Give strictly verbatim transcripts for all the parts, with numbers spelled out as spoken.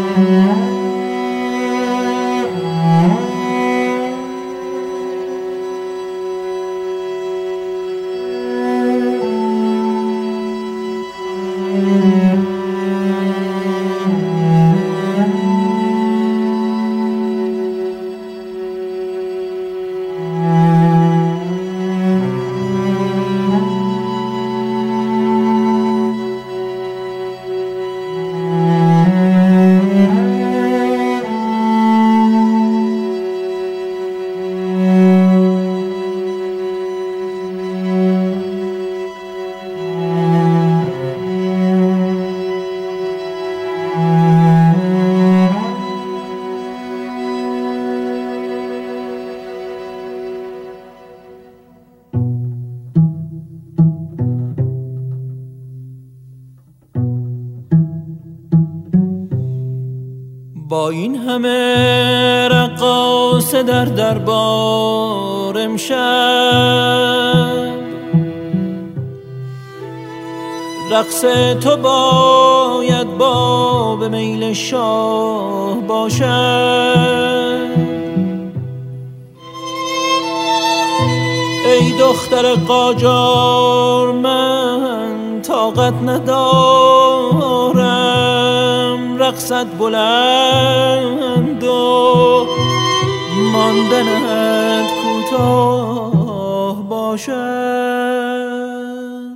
با این همه رقاصه در دربار امشب، رقص تو باید با به میل شاه باشد. ای دختر قاجار من طاقت ندارم، رقصت بلند و ماندنت کوتاه باشد.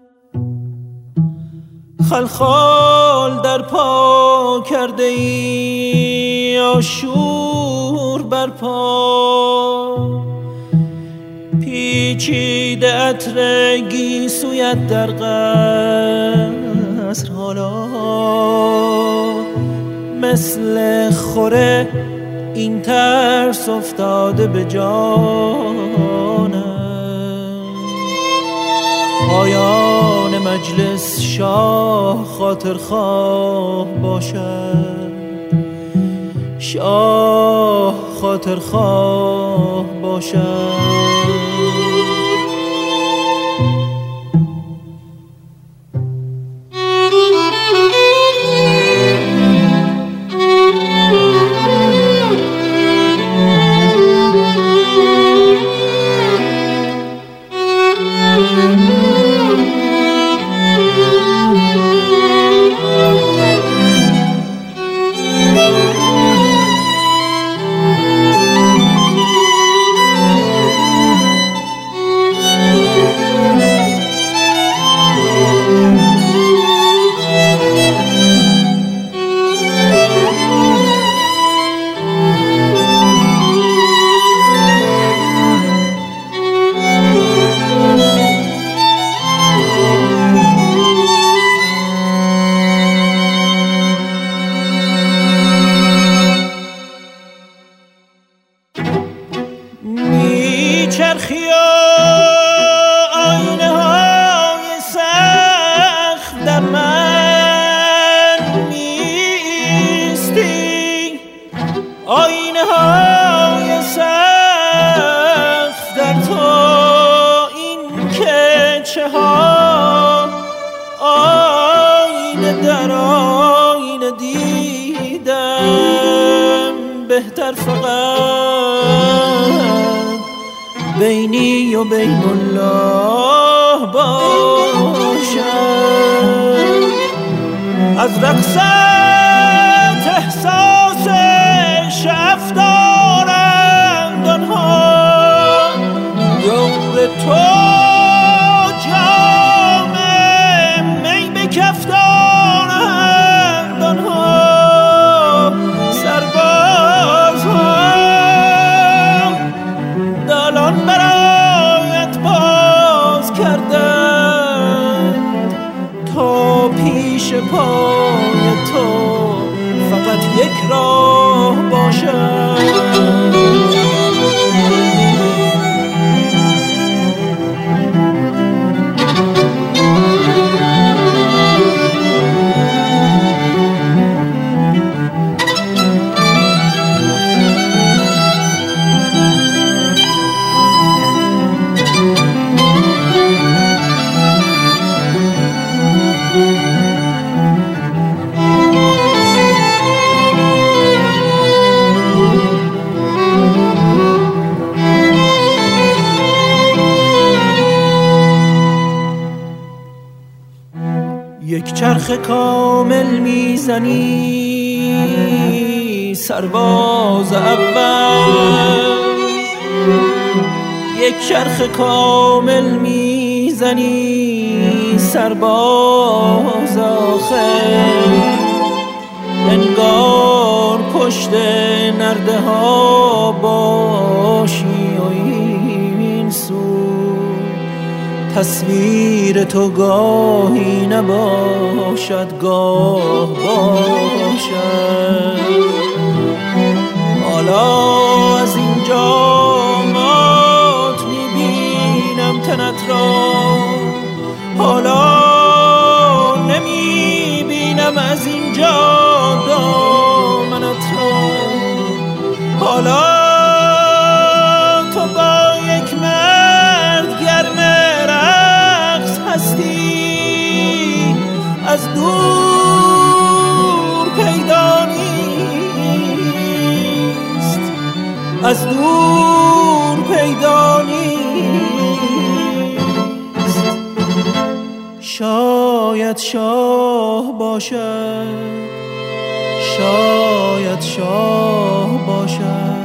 خلخال در پا کرده ای آشور بر پا، پیچیده عطر گیسویت در قصر حالا مثل خوره این ترس افتاده به جانم. پایان مجلس شاه خاطر خواه باشد، شاه خاطر خواه باشد. بهتر فقط بینی و بین الله باشد. از رقصت احساس شعف دارند آنها، دور تو جام می به کف دارند آنها. برایت باز کردند تا پیش پای تو یک چرخ کامل میزنی سرباز اول، یک چرخ کامل میزنی سرباز آخر. انگار پشت نرده ها باشی و این سو تصویر تو گاهی نباشد گاه باشد. حالا از اینجا مات میبینم تنت را، حالا نمیبینم از اینجا دامنت را. حالا تو با یک مرد گرم رقص هستی، از دور پیدا نیست، از دور پیدا نیست. شاید شاه باشد، شاید شاه باشد.